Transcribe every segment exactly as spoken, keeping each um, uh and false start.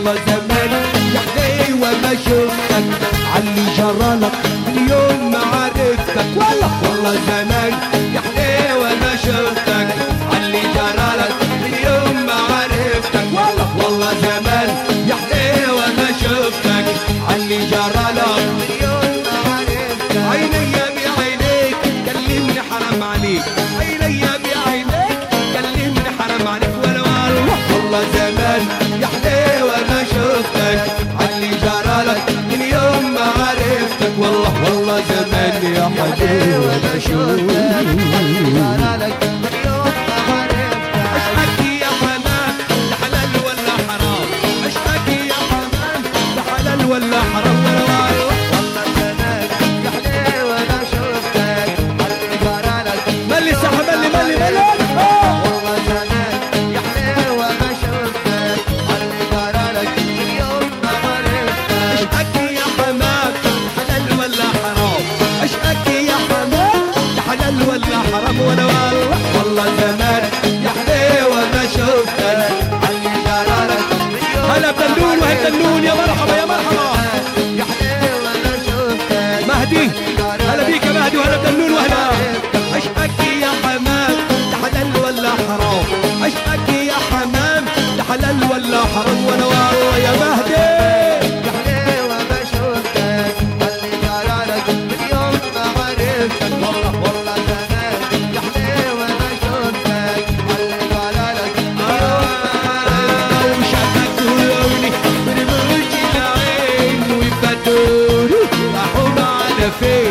والله زمان يا حليوة ما شفتك علي جرالك من يوم ما عرفتك والله والله زمان يا حليوة ما شفتك علي جرالك من يوم ما عرفتك والله والله زمان يا حليوة ما شفتك علي جرالك من يوم ما عرفتك عيني بعينيك كلمني حرام عليك عيني بعينيك كلمني حرام عليك ولا والله والله زمان يا حليوة ما شفتك علي جرالك من يوم ما عرفتك والله والله زمان يا حليوة ما شفتك علي جرالك من يوم ما عرفتك اشتكي يا حمام ده حلال ولا حرام اشتكي يا حمام ده حلال ولا حرام ولا والله زمان يا حليوة ما شفتك علي جرالك ملي سحب ملي ملي ملي والله زمان يا حليوة ما شفتك علي جرالك من يوم ما عرفتك اشتكي يا حمام حلال ولا حرام اشتكي يا حمام حلال ولا حرام ولا والله والله زمان يا حليوة ما شفتك علي جرالك هلا بدلون وهي بدلون يا مرحبا يا مرحبا يا حليوة ما شفتك مهدي هلا بيك يا مهدي وهلا بدلون وهلا اشتكي يا حمام ده حلال ولا حرام اشتكي يا حمام ده حلال ولا حرام ولا والله يا مهدي يا حليوة ما شفتك علي جرالك من يوم ما عرفتك والله والله زمان يا حليوة ما شفتك علي جرالك من يوم ما عرفتك وشبكوني برموش العين وفتوني راحوا معنا فين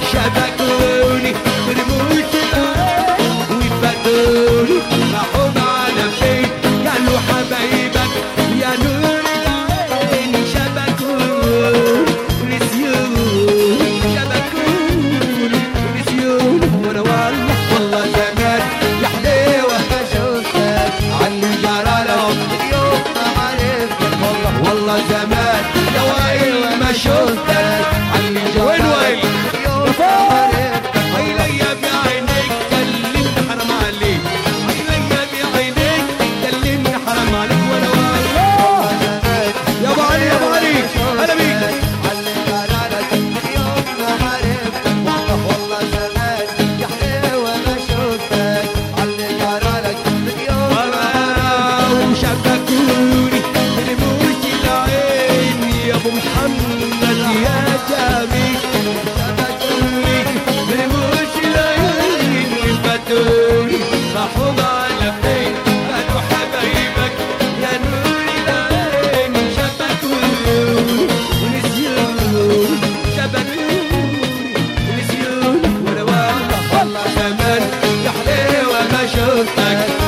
شبكوني برموش العين وفتوني راحوا معنا فين قالوا حبايبك يا نور العين شبكوني ونسيوني شبكوني ونسيوني وانا والله والله زمان يا حليوة ما شفتك علي جرالك من يوم ما عرفتك والله والله زمان يا ويل ما شفتك علي جرالك من يوم ما عرفتك عينيا بعينيك كلمني حرام عليك عينيا بعينيك كلمني حرام عليك وانا والله زمان يا ابو علي يا ابو علي هلا بيك علي جرالك من يوم ما عرفتك والله والله زمان يا حليوة ما شفتك علي جرالك من يوم ما عرفتك وشبكوني برموش العين يا ابو محمد يا جميل شبكوني برموش العين وفتوني راحوا معنا فين قالوا حبايبك يا نور العين شبكوني ونسيوني شبكوني ونسيوني وانا والله والله زمان يا حليوة ما شفتك